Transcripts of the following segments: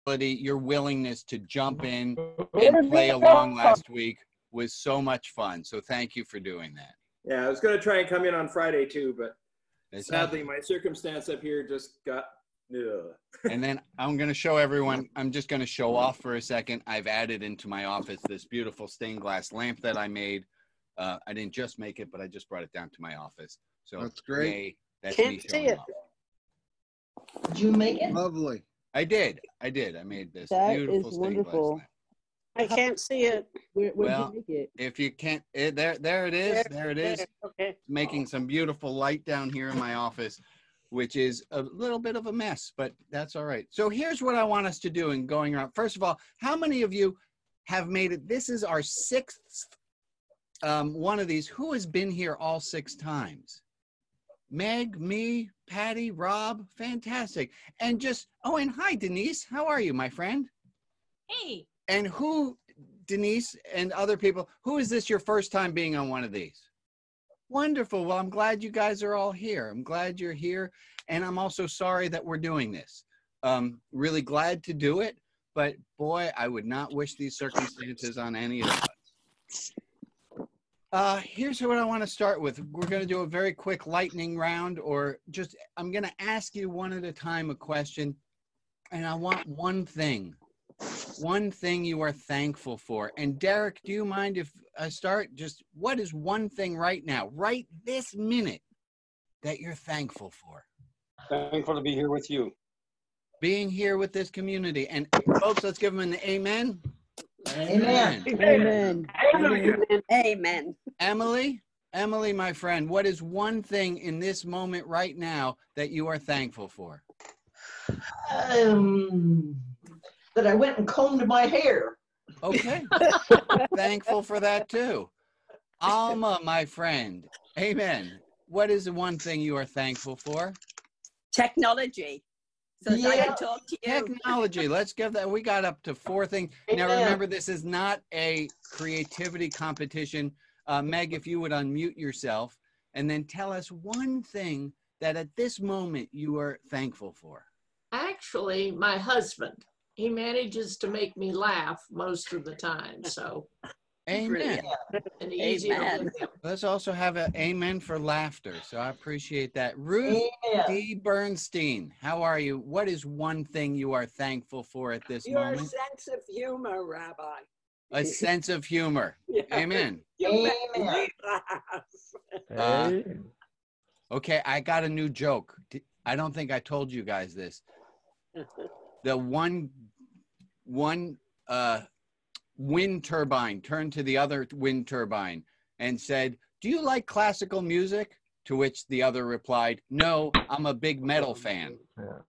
your willingness to jump in and play along last week was so much fun. So thank you for doing that. Yeah, I was going to try and come in on Friday too, but sadly my circumstance up here just got. Ugh. And then I'm going to show everyone, I'm just going to show off for a second. I've added into my office this beautiful stained glass lamp that I made. I didn't just make it, but I just brought it down to my office. So that's great. Yay, that's Can't me see showing it. off. Did you make it? Lovely. I did. I made this That beautiful is stained glass wonderful. lamp. I can't see it. Where'd Well, you make it? If you can't, there it is. There it is. Okay. Making some beautiful light down here in my office, which is a little bit of a mess, but that's all right. So here's what I want us to do in going around. First of all, how many of you have made it? This is our sixth one of these. Who has been here all 6 times? Meg, me, Patty, Rob, fantastic. And just, oh, and hi, Denise. How are you, my friend? Hey. And who, Denise and other people, who is this your first time being on one of these? Wonderful. Well, I'm glad you guys are all here. I'm glad you're here. And I'm also sorry that we're doing this. Really glad to do it. But boy, I would not wish these circumstances on any of us. Here's what I want to start with. We're going to do a very quick lightning round, or just, I'm going to ask you one at a time a question. And I want one thing you are thankful for. And Derek, do you mind if I start? Just what is one thing right now, right this minute, that you're thankful for? Thankful to be here with you. Being here with this community. And folks, let's give them an amen. Amen. Amen. Amen. Emily, my friend, what is one thing in this moment right now that you are thankful for? That I went and combed my hair. Okay. Thankful for that too. Alma, my friend. Amen. What is the one thing you are thankful for? Technology. So that I can talk to you. Technology. Let's give that. We got up to 4 things. Now remember, this is not a creativity competition. Meg, if you would unmute yourself and then tell us one thing that at this moment you are thankful for. Actually, my husband. He manages to make me laugh most of the time. So, amen. And easy to live with. Let's also have an amen for laughter. So I appreciate that. Ruth D. Bernstein, how are you? What is one thing you are thankful for at this moment? Your sense of humor, Rabbi. A sense of humor. Yeah. Amen. You make me laugh. Okay, I got a new joke. I don't think I told you guys this. The one wind turbine turned to the other wind turbine and said, "Do you like classical music?" To which the other replied, "No, I'm a big metal fan."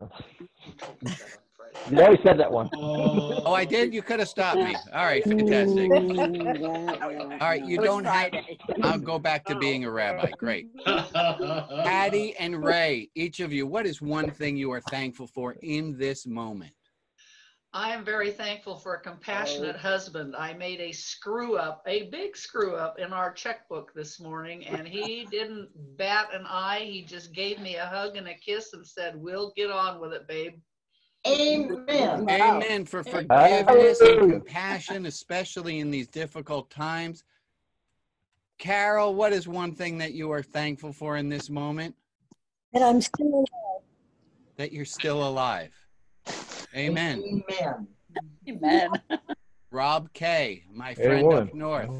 You always said that one. Oh, I did? You could have stopped me. All right, fantastic. All right, you don't have, I'll go back to being a rabbi. Great. Patty and Ray, each of you, what is one thing you are thankful for in this moment? I am very thankful for a compassionate husband. I made a screw up, a big screw up in our checkbook this morning, and he didn't bat an eye. He just gave me a hug and a kiss and said, "We'll get on with it, babe." Amen. Amen for forgiveness and compassion, especially in these difficult times. Carol, what is one thing that you are thankful for in this moment? That I'm still alive. That you're still alive. Amen. Amen. Amen. Rob K., my friend up north.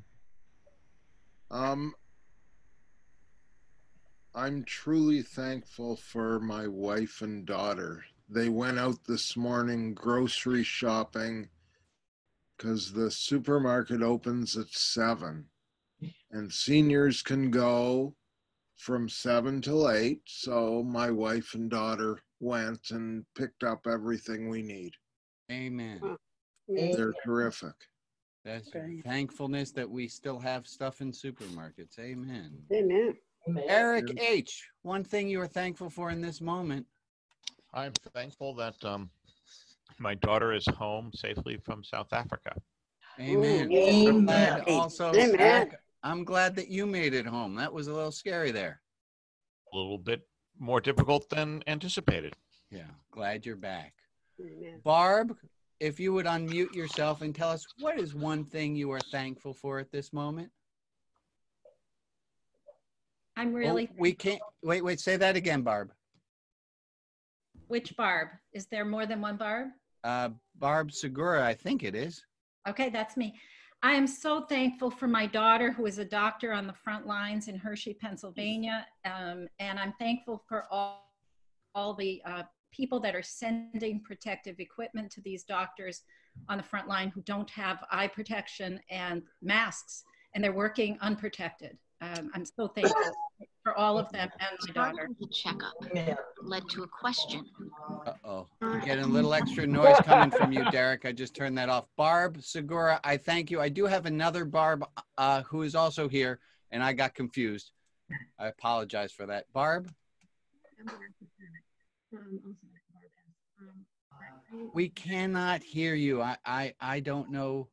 I'm truly thankful for my wife and daughter. They went out this morning grocery shopping because the supermarket opens at 7 and seniors can go from 7 till 8. So my wife and daughter went and picked up everything we need. Amen. They're terrific. That's thankfulness that we still have stuff in supermarkets. Amen. Amen. Eric H., one thing you are thankful for in this moment? I'm thankful that my daughter is home safely from South Africa. Amen. Amen. Eric, I'm glad that you made it home. That was a little scary there. A little bit more difficult than anticipated. Yeah, glad you're back. Amen. Barb, if you would unmute yourself and tell us what is one thing you are thankful for at this moment? I'm really. We can't, wait, say that again, Barb. Which Barb? Is there more than one Barb? Barb Segura, I think it is. Okay, that's me. I am so thankful for my daughter, who is a doctor on the front lines in Hershey, Pennsylvania. And I'm thankful for all the people that are sending protective equipment to these doctors on the front line who don't have eye protection and masks, and they're working unprotected. I'm so thankful for all of them and my daughter. The checkup led to a question. Uh-oh. You're getting a little extra noise coming from you, Derek. I just turned that off. Barb Segura, I thank you. I do have another Barb who is also here, and I got confused. I apologize for that. Barb? We cannot hear you. I don't know.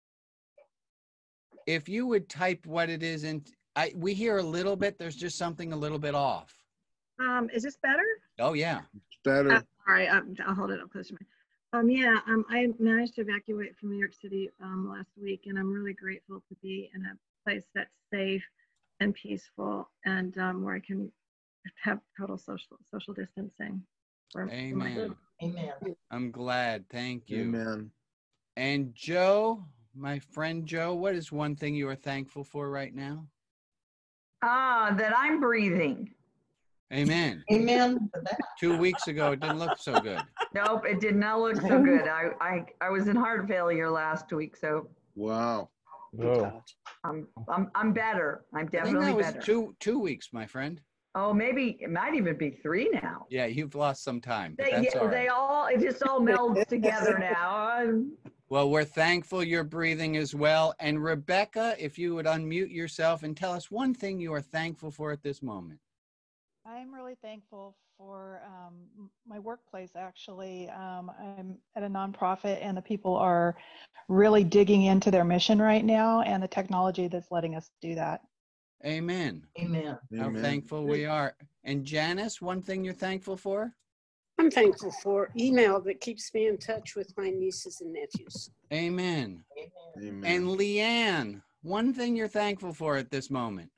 If you would type what it is in, we hear a little bit. There's just something a little bit off. Is this better? Oh yeah, it's better. All right, I'll hold it up close to me. I managed to evacuate from New York City last week, and I'm really grateful to be in a place that's safe and peaceful, and where I can have total social distancing. Amen. Amen. I'm glad. Thank you. Amen. And Joe, my friend Joe, what is one thing you are thankful for right now? That I'm breathing. Amen. Amen for that. 2 weeks ago, it didn't look so good. Nope, it did not look so good. I was in heart failure last week, so Wow. I'm better. I'm I think definitely that was better. 2 weeks, my friend. Oh, maybe it might even be 3 now. Yeah, you've lost some time, but that's It just all melds together now. Well, we're thankful you're breathing as well. And Rebecca, if you would unmute yourself and tell us one thing you are thankful for at this moment. I'm really thankful for my workplace, actually. I'm at a nonprofit, and the people are really digging into their mission right now, and the technology that's letting us do that. Amen. Amen. How thankful we are. And Janice, one thing you're thankful for? I'm thankful for email that keeps me in touch with my nieces and nephews. Amen. Amen. And Leanne, one thing you're thankful for at this moment?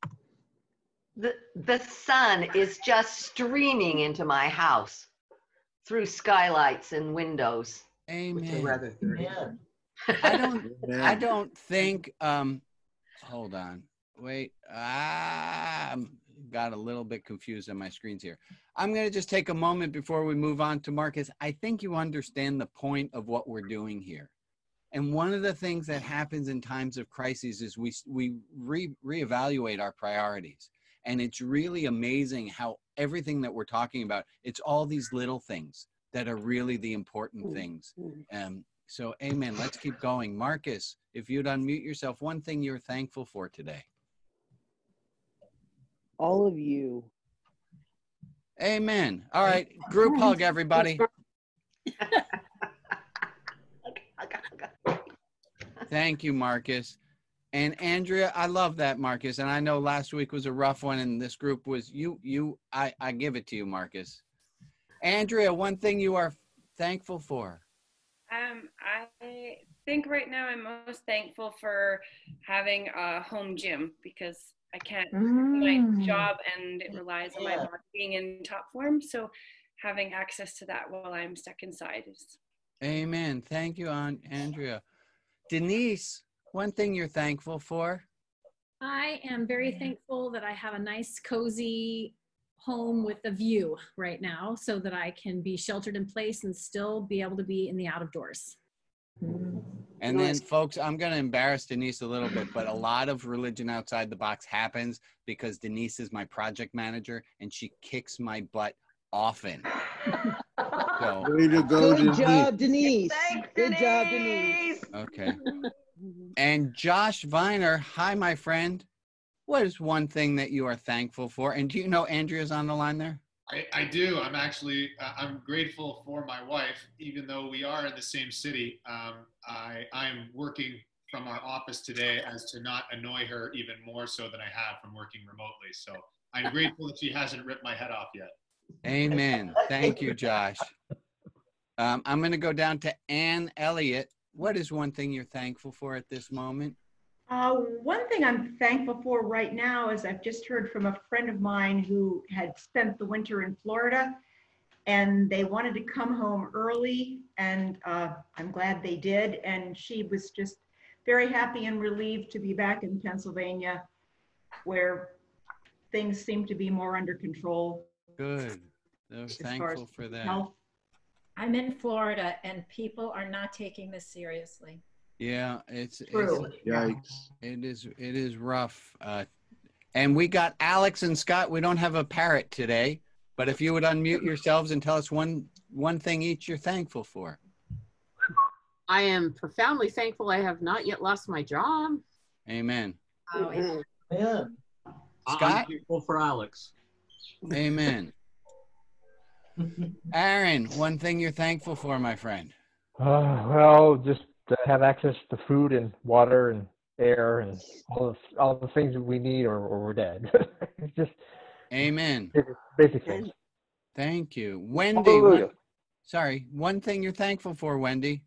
The sun is just streaming into my house through skylights and windows. Amen. Rather Amen. I don't think, hold on, wait, got a little bit confused on my screens here. I'm going to just take a moment before we move on to Marcus. I think you understand the point of what we're doing here. And one of the things that happens in times of crises is we reevaluate our priorities. And it's really amazing how everything that we're talking about, it's all these little things that are really the important things. So amen, let's keep going. Marcus, if you'd unmute yourself, one thing you're thankful for today. All of you. Amen. All right, group hug, everybody. Thank you, Marcus. And Andrea, I love that, Marcus. And I know last week was a rough one, and this group was I give it to you, Marcus. Andrea, one thing you are thankful for. I think right now I'm most thankful for having a home gym, because I can't do my job and it relies on my body being in top form. So having access to that while I'm stuck inside is. Amen. Thank you, Andrea. Denise, one thing you're thankful for? I am very thankful that I have a nice, cozy home with a view right now, so that I can be sheltered in place and still be able to be in the out of doors. And then, folks, I'm going to embarrass Denise a little bit, but a lot of Religion Outside the Box happens because Denise is my project manager, and she kicks my butt often. So, way to go, Good job, Denise. Thanks, Good job, Denise. okay. And Josh Viner, hi, my friend. What is one thing that you are thankful for? And do you know Andrea's on the line there? I do. I'm actually, I'm grateful for my wife, even though we are in the same city. I'm working from our office today as to not annoy her even more so than I have from working remotely. So I'm grateful that she hasn't ripped my head off yet. Amen. Thank you, Josh. I'm going to go down to Ann Elliott. What is one thing you're thankful for at this moment? One thing I'm thankful for right now is I've just heard from a friend of mine who had spent the winter in Florida, and they wanted to come home early, and I'm glad they did. And she was just very happy and relieved to be back in Pennsylvania, where things seem to be more under control. Good. They're thankful for that. Health. I'm in Florida and people are not taking this seriously. Yeah, it's Yikes. it is rough. And we got Alex and Scott. We don't have a parrot today, but if you would unmute yourselves and tell us one thing each you're thankful for. I am profoundly thankful I have not yet lost my job. Amen. Yeah. Scott? I'm thankful for Alex. Amen. Aaron, one thing you're thankful for, my friend. Well, just to have access to food and water and air and all the things that we need, or we're dead. It's just amen. Basic things. Thank you, Wendy. One thing you're thankful for, Wendy.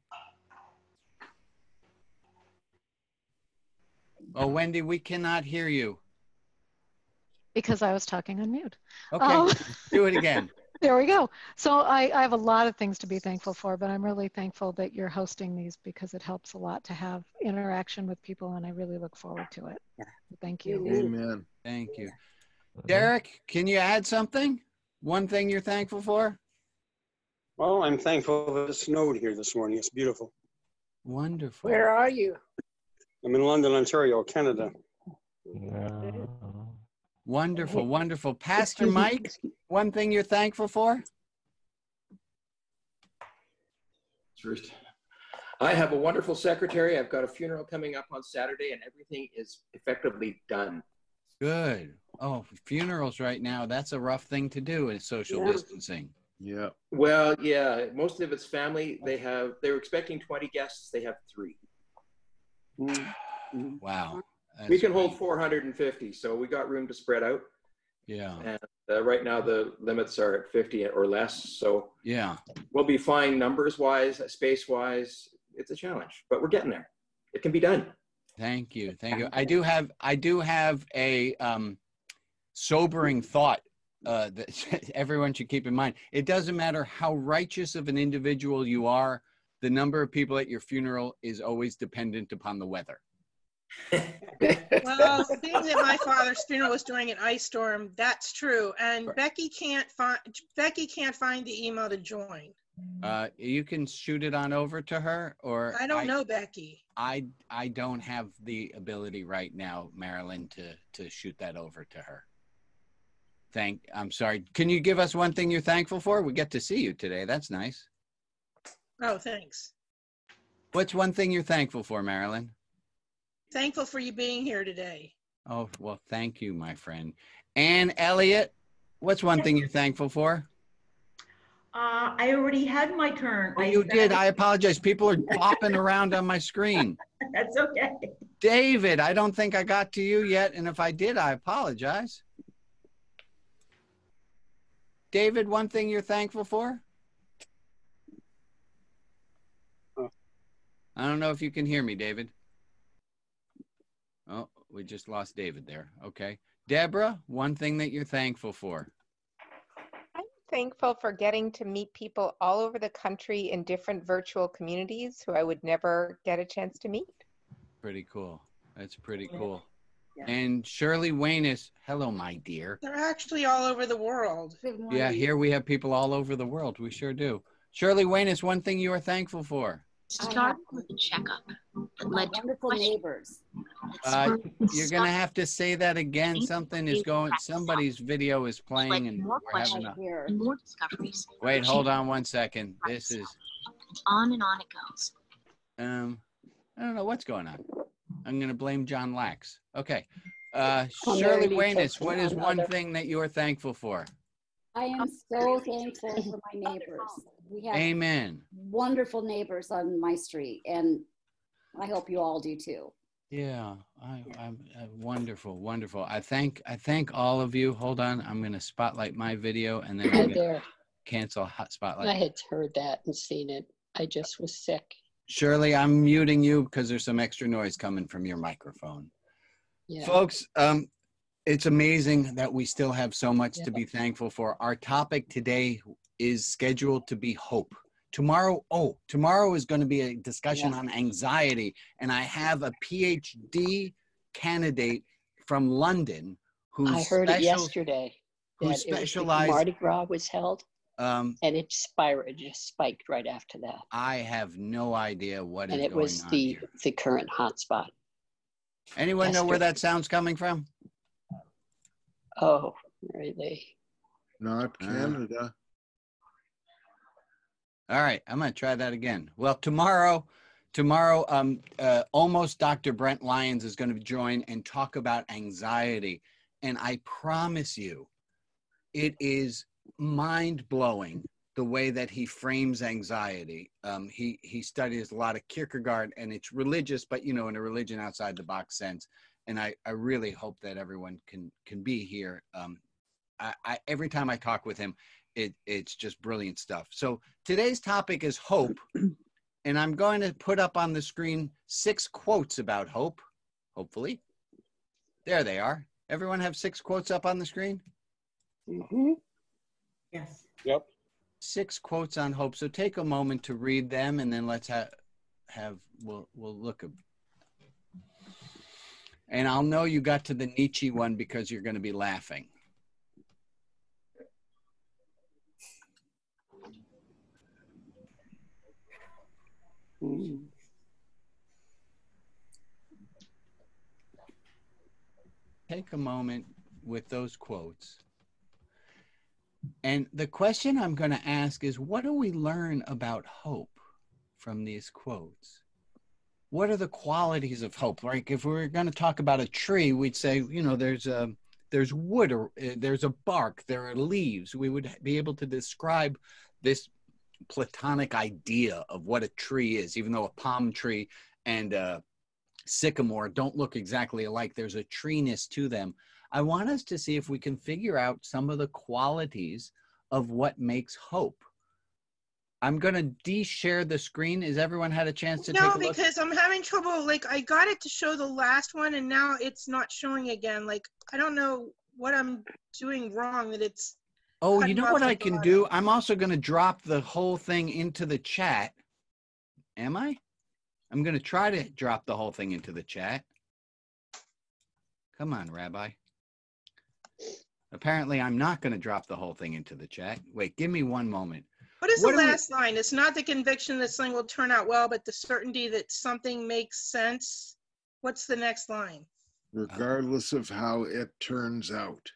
Oh, Wendy, we cannot hear you. Because I was talking on mute. Okay, do it again. There we go. So I have a lot of things to be thankful for, but I'm really thankful that you're hosting these because it helps a lot to have interaction with people, and I really look forward to it. Thank you. Amen. Thank you. Derek, can you add something? One thing you're thankful for? Well, I'm thankful that it snowed here this morning. It's beautiful. Wonderful. Where are you? I'm in London, Ontario, Canada. Wonderful, wonderful. Pastor Mike, one thing you're thankful for? First, I have a wonderful secretary. I've got a funeral coming up on Saturday, and everything is effectively done. Good. Oh, funerals right now, that's a rough thing to do in social distancing. Yeah. Well, yeah, most of it's family. They're expecting 20 guests. They have 3. Wow. We can hold 450, so we got room to spread out. Yeah. And right now the limits are at 50 or less, so yeah, we'll be fine numbers-wise, space-wise. It's a challenge, but we're getting there. It can be done. Thank you, thank you. I do have a sobering thought that everyone should keep in mind. It doesn't matter how righteous of an individual you are, the number of people at your funeral is always dependent upon the weather. Well, being that my father's funeral was during an ice storm, that's true. And Becky can't find the email to join. You can shoot it on over to her, or I don't know Becky. I don't have the ability right now, Marilyn, to shoot that over to her. I'm sorry. Can you give us one thing you're thankful for? We get to see you today. That's nice. Oh, thanks. What's one thing you're thankful for, Marilyn? Thankful for you being here today. Oh, well, thank you, my friend. Ann Elliott, what's one thing you're thankful for? I already had my turn. Oh, you did. I apologize. People are bopping around on my screen. That's okay. David, I don't think I got to you yet, and if I did, I apologize. David, one thing you're thankful for? I don't know if you can hear me, David. Oh, we just lost David there. Okay. Deborah, one thing that you're thankful for? I'm thankful for getting to meet people all over the country in different virtual communities who I would never get a chance to meet. Pretty cool. That's pretty cool. Yeah. And Shirley Waynes, hello, my dear. They're actually all over the world. Yeah, here we have people all over the world. We sure do. Shirley Waynes, one thing you are thankful for? Start with a checkup that led to wonderful neighbors. You're going to have to say that again. Something is going, somebody's video is playing and we're having more discoveries. Wait, hold on one second. This is. On and on it goes. I don't know what's going on. I'm going to blame John Lax. Okay. Shirley Waynes, what is one thing that you are thankful for? I am so thankful for my neighbors. We have Amen. Wonderful neighbors on my street, and I hope you all do too. Yeah, I'm wonderful, wonderful. I thank all of you. Hold on, I'm going to spotlight my video, and then cancel hot spotlight. I had heard that and seen it. I just was sick. Shirley, I'm muting you because there's some extra noise coming from your microphone. Yeah. Folks, it's amazing that we still have so much to be thankful for. Our topic today is scheduled to be hope. Tomorrow is going to be a discussion on anxiety, and I have a PhD candidate from London who I heard it yesterday. Who that specialized. Mardi Gras was held, and it just spiked right after that. I have no idea what is And it going was on the here. the current hotspot. Anyone know where that sound's coming from? Oh, really? Not Canada. All right, I'm going to try that again. Well, tomorrow, almost Dr. Brent Lyons is going to join and talk about anxiety. And I promise you, it is mind-blowing the way that he frames anxiety. He studies a lot of Kierkegaard, and it's religious, but, you know, in a religion outside the box sense. And I really hope that everyone can be here. Every time I talk with him, it's just brilliant stuff. So today's topic is hope. And I'm going to put up on the screen 6 quotes about hope, hopefully. There they are. Everyone have 6 quotes up on the screen? Mm-hmm. Yes. Yep. 6 quotes on hope. So take a moment to read them, and then let's we'll look at. And I'll know you got to the Nietzsche one because you're going to be laughing. Take a moment with those quotes. And the question I'm going to ask is, what do we learn about hope from these quotes? What are the qualities of hope? Like if we were going to talk about a tree, we'd say, you know, there's wood, or there's a bark, there are leaves. We would be able to describe this platonic idea of what a tree is, even though a palm tree and a sycamore don't look exactly alike. There's a treeness to them. I want us to see if we can figure out some of the qualities of what makes hope. I'm going to de-share the screen. Has everyone had a chance to take a look? No, because I'm having trouble. Like, I got it to show the last one, and now it's not showing again. Like, I don't know what I'm doing wrong that it's... Oh, you know what I can do? I'm also going to drop the whole thing into the chat. Am I? I'm going to try to drop the whole thing into the chat. Come on, Rabbi. Apparently, I'm not going to drop the whole thing into the chat. Wait, give me one moment. What is the last line? It's not the conviction that something will turn out well, but the certainty that something makes sense. What's the next line? Regardless of how it turns out.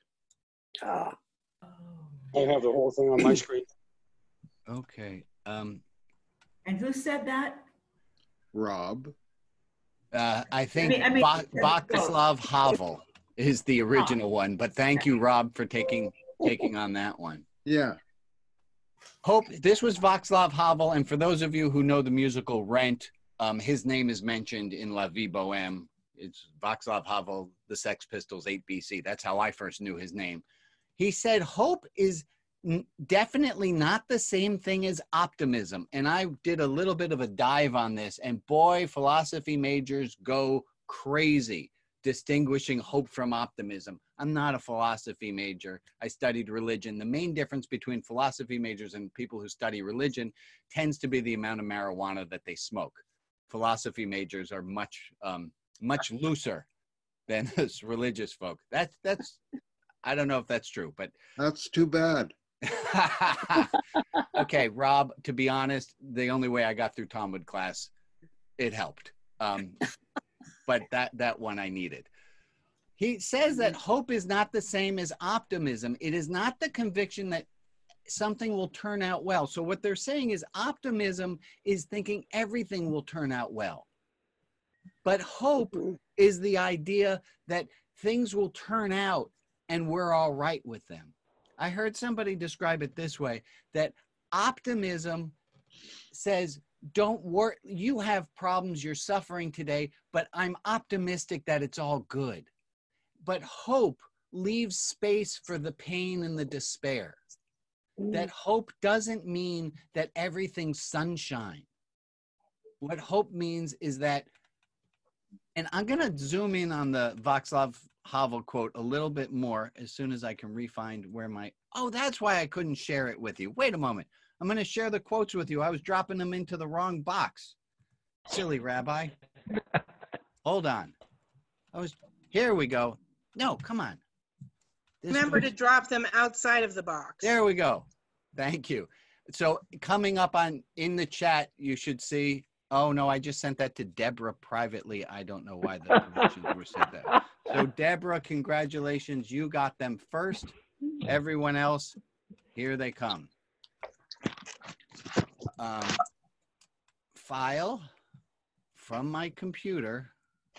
I have the whole thing on my screen. Okay. And who said that? Rob. I think Václav Havel is the original one, but thank you, Rob, for taking on that one. Yeah. Hope, this was Václav Havel, and for those of you who know the musical Rent, his name is mentioned in La Vie Boheme. It's Václav Havel, the Sex Pistols, 8 BC. That's how I first knew his name. He said hope is definitely not the same thing as optimism. And I did a little bit of a dive on this, and boy, philosophy majors go crazy distinguishing hope from optimism. I'm not a philosophy major. I studied religion. The main difference between philosophy majors and people who study religion tends to be the amount of marijuana that they smoke. Philosophy majors are much looser than us religious folk. That's I don't know if that's true, but that's too bad. Okay, Rob, to be honest, the only way I got through Talmud class, it helped. But that one I needed. He says that hope is not the same as optimism. It is not the conviction that something will turn out well. So what they're saying is optimism is thinking everything will turn out well. But hope is the idea that things will turn out and we're all right with them. I heard somebody describe it this way, that optimism says, don't worry, you have problems, you're suffering today, but I'm optimistic that it's all good. But hope leaves space for the pain and the despair. that hope doesn't mean that everything's sunshine. What hope means is that, and I'm going to zoom in on the Václav Havel quote a little bit more as soon as I can re-find where my, oh, that's why I couldn't share it with you. Wait a moment. I'm going to share the quotes with you. I was dropping them into the wrong box. Silly rabbi. Hold on. Here we go. No, come on. Remember to drop them outside of the box. There we go. Thank you. So coming up in the chat, you should see, oh no, I just sent that to Deborah privately. I don't know why the permissions were set there. So Deborah, congratulations. You got them first. Everyone else, here they come. File from my computer.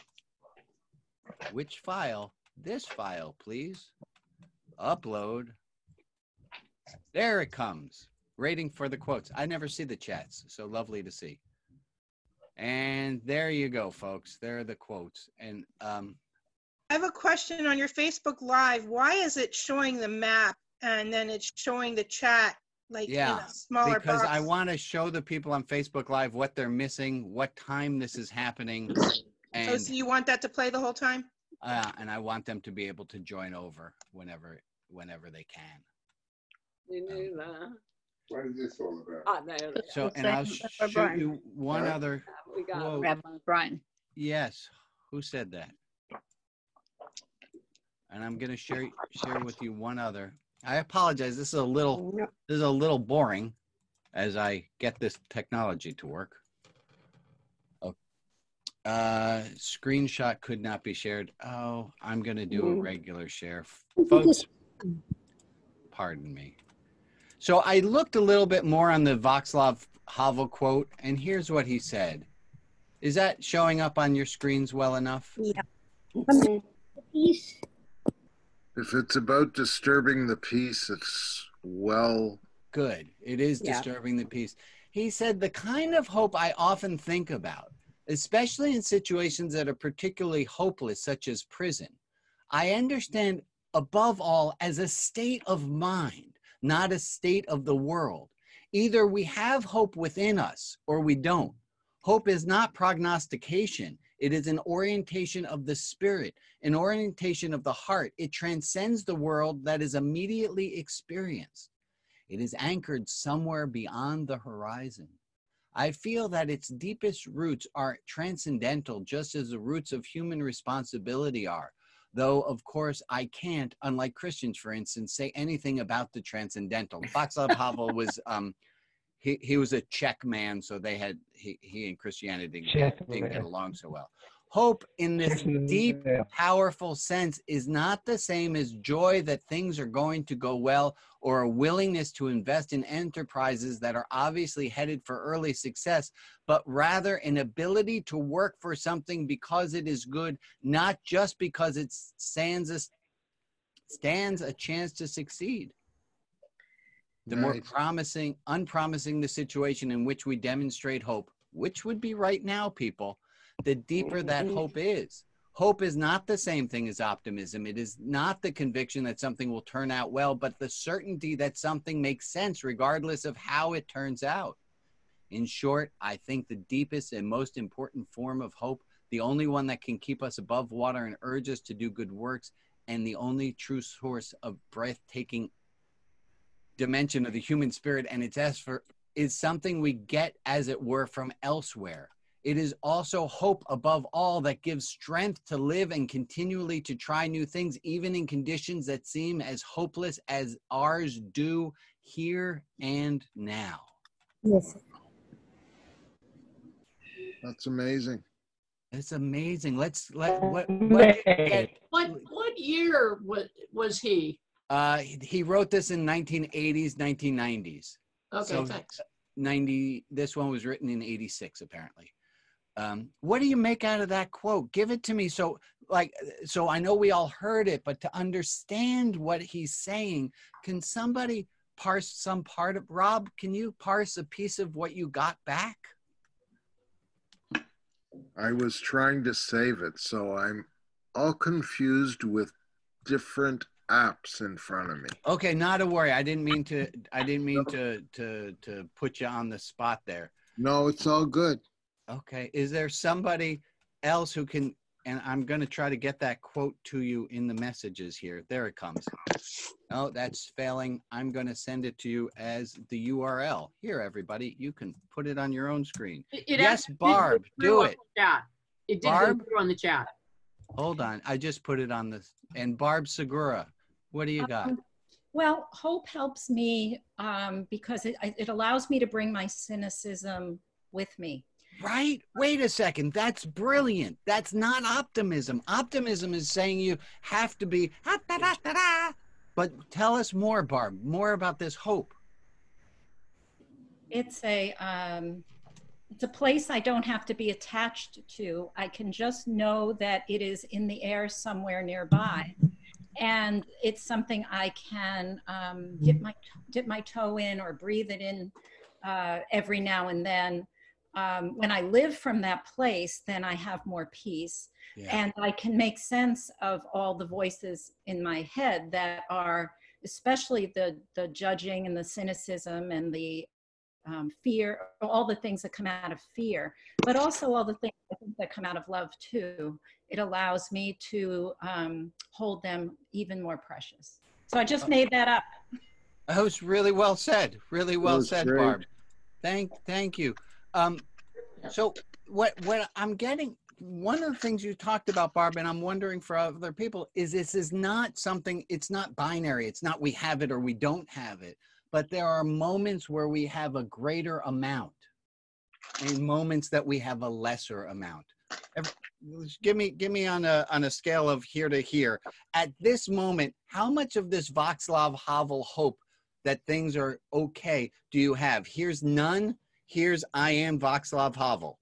Which file? This file, please. Upload. There it comes. Rating for the quotes. I never see the chats, so lovely to see. And there you go, folks. There are the quotes. And I have a question on your Facebook Live. Why is it showing the map and then it's showing the chat like in a smaller because box? I want to show the people on Facebook Live what they're missing, what time this is happening. And, so you want that to play the whole time? And I want them to be able to join over whenever they can. What is this all about? So, and I'll shoot you one other. We got quote. Rabbi Brian. Yes. Who said that? And I'm going to share with you one other. I apologize. This is a little boring as I get this technology to work. Screenshot could not be shared. Oh, I'm going to do a regular share. Folks, pardon me. So I looked a little bit more on the Václav Havel quote, and here's what he said. Is that showing up on your screens well enough? Yeah. If it's about disturbing the peace, it's well. Good. It is disturbing the peace. He said, the kind of hope I often think about, especially in situations that are particularly hopeless, such as prison, I understand above all as a state of mind, not a state of the world. Either we have hope within us or we don't. Hope is not prognostication. It is an orientation of the spirit, an orientation of the heart. It transcends the world that is immediately experienced. It is anchored somewhere beyond the horizon. I feel that its deepest roots are transcendental, just as the roots of human responsibility are. Though, of course, I can't, unlike Christians, for instance, say anything about the transcendental. Václav Havel was, he was a Czech man, so he and Christianity didn't get along so well. Hope in this deep, powerful sense is not the same as joy that things are going to go well or a willingness to invest in enterprises that are obviously headed for early success, but rather an ability to work for something because it is good, not just because it stands a chance to succeed. The more unpromising the situation in which we demonstrate hope, which would be right now, people, the deeper that hope is. Hope is not the same thing as optimism. It is not the conviction that something will turn out well, but the certainty that something makes sense regardless of how it turns out. In short, I think the deepest and most important form of hope, the only one that can keep us above water and urge us to do good works, and the only true source of breathtaking dimension of the human spirit and its effort, is something we get, as it were, from elsewhere. It is also hope above all that gives strength to live and continually to try new things, even in conditions that seem as hopeless as ours do here and now. Yes. That's amazing. It's amazing. What year was he? He wrote this in 1980s, 1990s. Okay, so thanks. This one was written in 86, apparently. What do you make out of that quote? Give it to me. So I know we all heard it, but to understand what he's saying, can somebody parse some part of, Rob, can you parse a piece of what you got back? I was trying to save it, so I'm all confused with different apps in front of me. Okay, not to worry. I didn't mean to put you on the spot there. No, it's all good. Okay. Is there somebody else who can, and I'm going to try to get that quote to you in the messages here. There it comes. Oh, that's failing. I'm going to send it to you as the URL. Here, everybody, you can put it on your own screen. Yes, Barb, do it. Chat. It did Barb? go through on the chat. Hold on. I just put it on the, and Barb Segura, what do you got? Well, hope helps me because it allows me to bring my cynicism with me. Right? Wait a second. That's brilliant. That's not optimism. Optimism is saying you have to be, but tell us more, Barb, more about this hope. It's a place I don't have to be attached to. I can just know that it is in the air somewhere nearby. And it's something I can dip my toe in or breathe it in every now and then. When I live from that place, then I have more peace. Yeah. And I can make sense of all the voices in my head that are, especially the judging and the cynicism and the fear, all the things that come out of fear, but also all the things that come out of love too. It allows me to hold them even more precious. So I just made that up. That was really well said. Really well said, great. Barb. Thank you. So what I'm getting, one of the things you talked about, Barb, and I'm wondering for other people, is this is not something, it's not binary. It's not we have it or we don't have it, but there are moments where we have a greater amount and moments that we have a lesser amount. Give me on a scale of here to here. At this moment, how much of this Václav Havel hope that things are okay do you have? Here's none. Here's I am Václav Havel.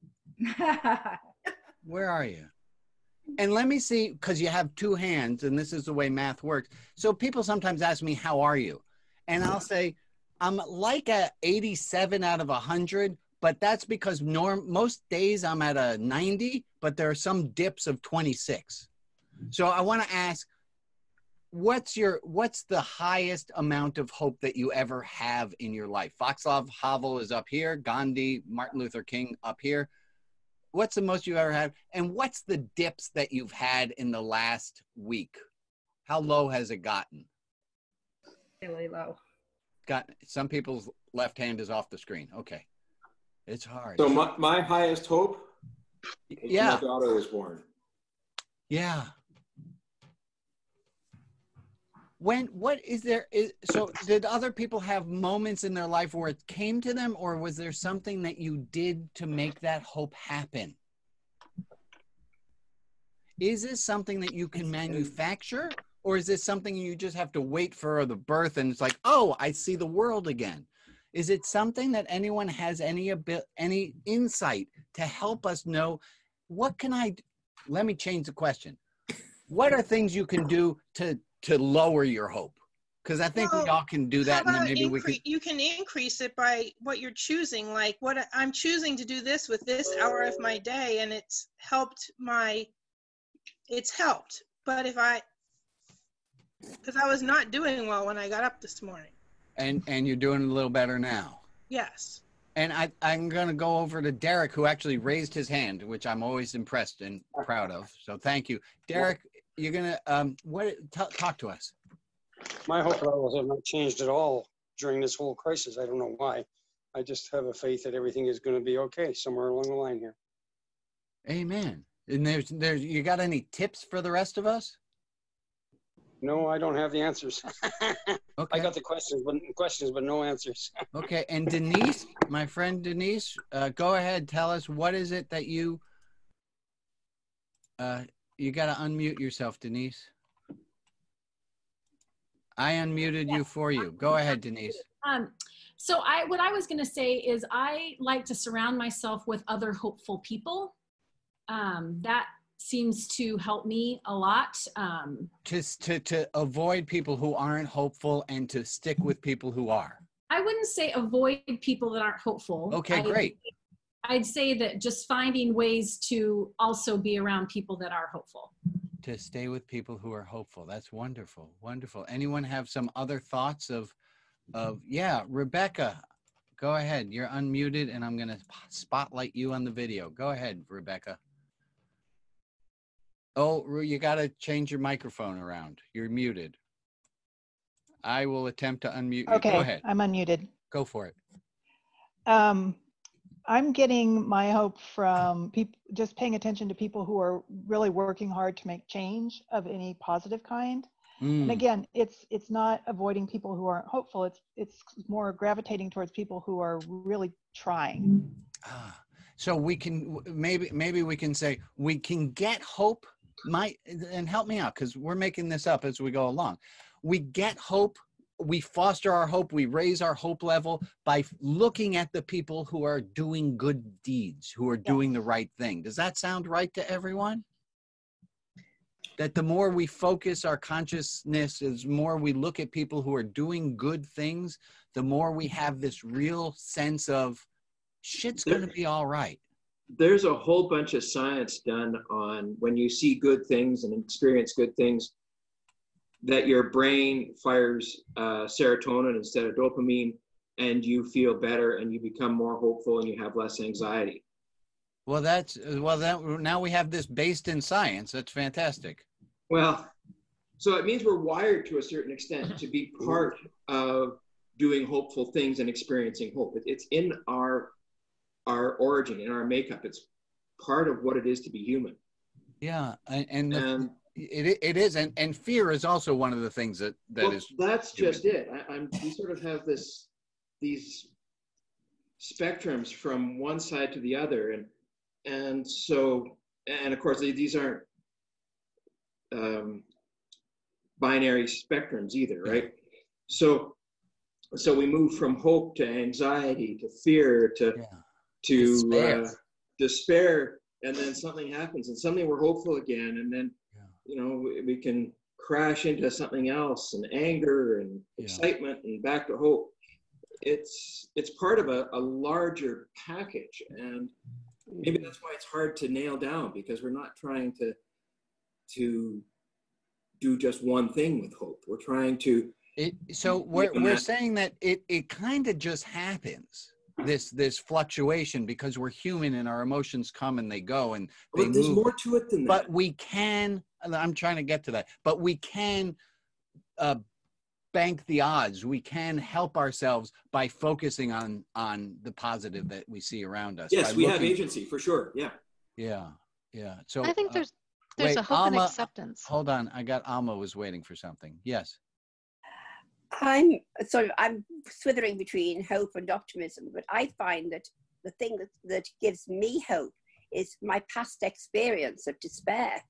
Where are you? And let me see, because you have two hands, and this is the way math works. So people sometimes ask me, how are you? And I'll say, I'm like a 87 out of 100, but that's because most days I'm at a 90, but there are some dips of 26. So I want to ask, what's the highest amount of hope that you ever have in your life? Václav Havel is up here, Gandhi, Martin Luther King up here. What's the most you ever had? And what's the dips that you've had in the last week? How low has it gotten? Really low. Some people's left hand is off the screen. Okay. It's hard. So my highest hope is yeah. my daughter was born. Yeah. So did other people have moments in their life where it came to them, or was there something that you did to make that hope happen? Is this something that you can manufacture, or is this something you just have to wait for the birth and it's like, oh, I see the world again? Is it something that anyone has any insight to help us know, what can I do? Let me change the question. What are things you can do to lower your hope? Because I think we all can do that, and then maybe we can. You can increase it by what you're choosing. Like I'm choosing to do this with this hour of my day, and it's helped. But because I was not doing well when I got up this morning. And you're doing a little better now. Yes. And I'm going to go over to Derek, who actually raised his hand, which I'm always impressed and proud of. So thank you, Derek. You're gonna talk to us. My hope levels have not changed at all during this whole crisis. I don't know why. I just have a faith that everything is going to be okay somewhere along the line here. Amen. And there's you got any tips for the rest of us? No, I don't have the answers. Okay. I got the questions, but no answers. Okay. And Denise, my friend Denise, go ahead. Tell us, what is it that you got to unmute yourself, Denise. I unmuted you for you. Go ahead, Denise. So what I was going to say is I like to surround myself with other hopeful people. That seems to help me a lot. Just to avoid people who aren't hopeful and to stick with people who are. I wouldn't say avoid people that aren't hopeful. Okay, great. I'd say that just finding ways to also be around people that are hopeful. To stay with people who are hopeful. That's wonderful. Wonderful. Anyone have some other thoughts of yeah, Rebecca, go ahead. You're unmuted and I'm going to spotlight you on the video. Go ahead, Rebecca. Oh, you got to change your microphone around. You're muted. I will attempt to unmute you. Okay, go ahead. I'm unmuted. Go for it. I'm getting my hope from people, just paying attention to people who are really working hard to make change of any positive kind. And again, it's not avoiding people who aren't hopeful. It's more gravitating towards people who are really trying. So we can maybe we can say we can get hope. And help me out because we're making this up as we go along. We get hope. We foster our hope, we raise our hope level by looking at the people who are doing good deeds, who are doing the right thing. Does that sound right to everyone? That the more we focus our consciousness, as more we look at people who are doing good things, the more we have this real sense of shit's going to be all right. There's a whole bunch of science done on when you see good things and experience good things, that your brain fires serotonin instead of dopamine, and you feel better and you become more hopeful and you have less anxiety. Well, now we have this based in science. That's fantastic. Well, so it means we're wired to a certain extent to be part of doing hopeful things and experiencing hope. It's in our origin, in our makeup. It's part of what it is to be human. Yeah, and it is, and fear is also one of the things that is. That's just it. We sort of have these spectrums from one side to the other, and of course these aren't binary spectrums either, right? So we move from hope to anxiety to fear to despair, and then something happens, and suddenly we're hopeful again, and then. We can crash into something else, and anger and excitement and back to hope. It's part of a larger package, and maybe that's why it's hard to nail down, because we're not trying to do just one thing with hope. We're trying to. So we're saying that it kind of just happens. This fluctuation, because we're human and our emotions come and they go and they move. There's more to it than that. But we can, I'm trying to get to that, but we can bank the odds. We can help ourselves by focusing on the positive that we see around us. Yes, we have agency for sure. Yeah. Yeah. So I think there's a hope and acceptance. Hold on, I got Alma was waiting for something. Yes. I'm swithering between hope and optimism, but I find that the thing that gives me hope is my past experience of despair.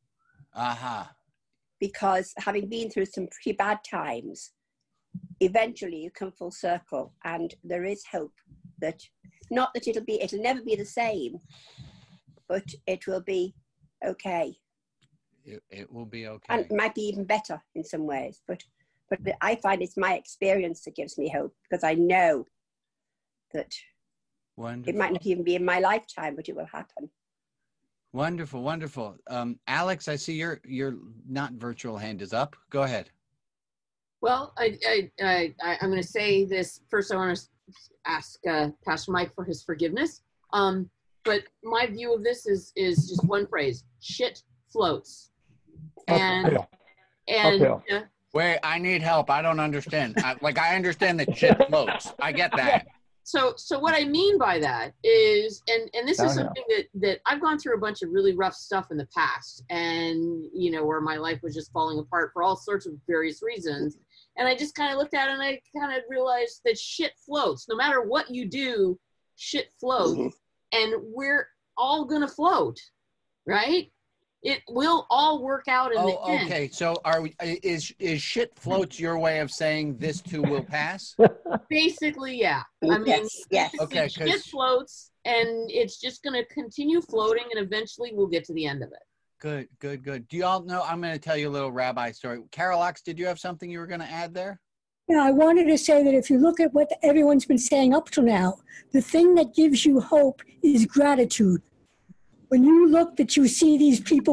Because having been through some pretty bad times, eventually you come full circle, and there is hope that not that it'll never be the same, but it will be okay. It will be okay. And it might be even better in some ways, but I find it's my experience that gives me hope, because I know that it might not even be in my lifetime, but it will happen. Wonderful, wonderful. Alex, I see your not virtual hand is up. Go ahead. Well, I'm going to say this first. I want to ask Pastor Mike for his forgiveness. But my view of this is just one phrase: shit floats. And wait, I need help. I don't understand. I understand that shit floats. I get that. So what I mean by that is, and this is something that I've gone through a bunch of really rough stuff in the past, and where my life was just falling apart for all sorts of various reasons. And I just kind of looked at it and I kind of realized that shit floats. No matter what you do, shit floats, and we're all gonna float, right? It will all work out in the end. Okay. So is shit floats your way of saying this too will pass? Basically, yeah. I mean, yes. Okay, shit floats, and it's just going to continue floating, and eventually we'll get to the end of it. Good. Do you all know? I'm going to tell you a little rabbi story. Carol Ox, did you have something you were going to add there? Yeah, I wanted to say that if you look at what everyone's been saying up till now, the thing that gives you hope is gratitude. When you look that you see these people working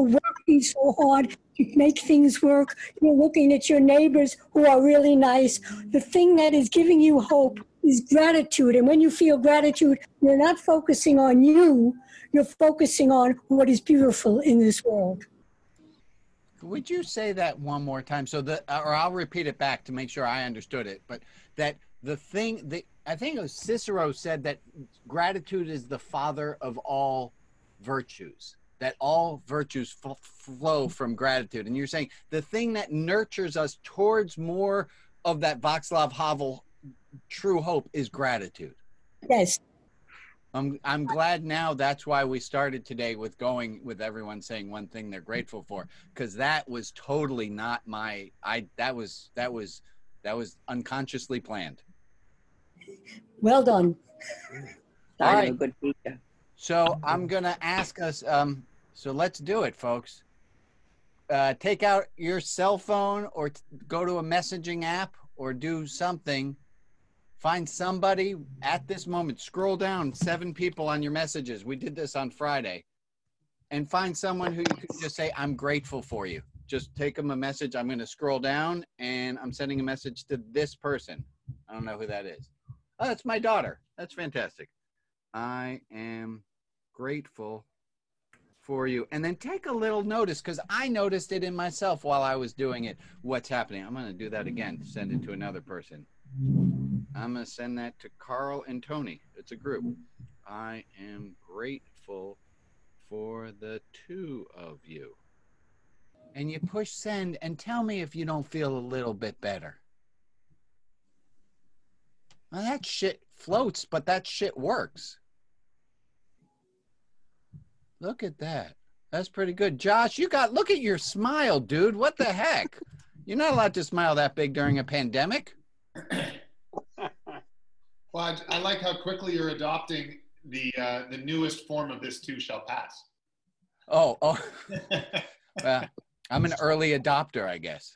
working so hard to make things work. You're looking at your neighbors who are really nice. The thing that is giving you hope is gratitude. And when you feel gratitude, you're not focusing on you, you're focusing on what is beautiful in this world. Would you say that one more time? So or I'll repeat it back to make sure I understood it. But that I think it was Cicero said that gratitude is the father of all virtues, that all virtues flow from gratitude. And you're saying the thing that nurtures us towards more of that Václav Havel true hope is gratitude. Yes. I'm glad now that's why we started today with going with everyone saying one thing they're grateful for, because that was totally not that was unconsciously planned. Well done. All right. So I'm going to ask us, so let's do it, folks. Take out your cell phone or go to a messaging app or do something. Find somebody at this moment. Scroll down 7 people on your messages. We did this on Friday. And find someone who you can just say, I'm grateful for you. Just take them a message. I'm going to scroll down and I'm sending a message to this person. I don't know who that is. Oh, that's my daughter. That's fantastic. I am grateful for you. And then take a little notice, because I noticed it in myself while I was doing it. What's happening? I'm going to do that again. Send it to another person. I'm going to send that to Carl and Tony. It's a group. I am grateful for the 2 of you. And you push send and tell me if you don't feel a little bit better. Well, that shit floats, but that shit works. Look at that. That's pretty good. Josh, look at your smile, dude. What the heck? You're not allowed to smile that big during a pandemic. Well, I like how quickly you're adopting the newest form of this too shall pass. Oh. Well, I'm an early adopter, I guess.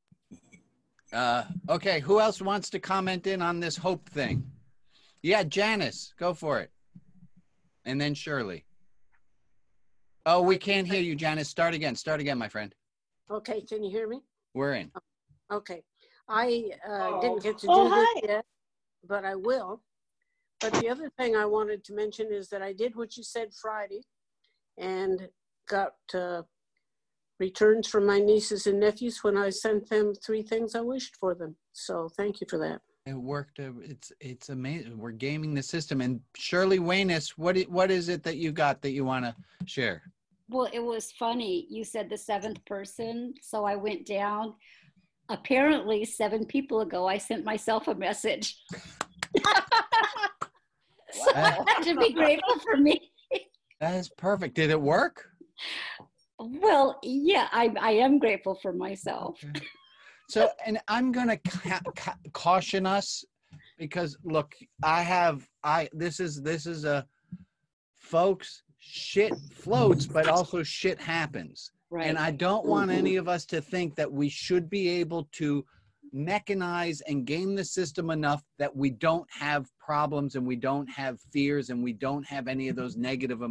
Okay, who else wants to comment in on this hope thing? Yeah, Janice, go for it. And then Shirley. Oh, we can't hear you, Janice. Start again, my friend. Okay, can you hear me? We're in. Okay. I didn't get to do this yet, but I will. But the other thing I wanted to mention is that I did what you said Friday and got returns from my nieces and nephews when I sent them 3 things I wished for them. So thank you for that. It worked. It's amazing. We're gaming the system. And Shirley Wayness, what is it that you got that you want to share? Well, it was funny. You said the 7th person. So I went down. Apparently 7 people ago, I sent myself a message. So I had to be grateful for me. That is perfect. Did it work? Well, yeah, I am grateful for myself. Okay. So, and I'm going to caution us because look, this is a, folks, shit floats, but also shit happens. Right. And I don't want any of us to think that we should be able to mechanize and game the system enough that we don't have problems and we don't have fears and we don't have any of those negative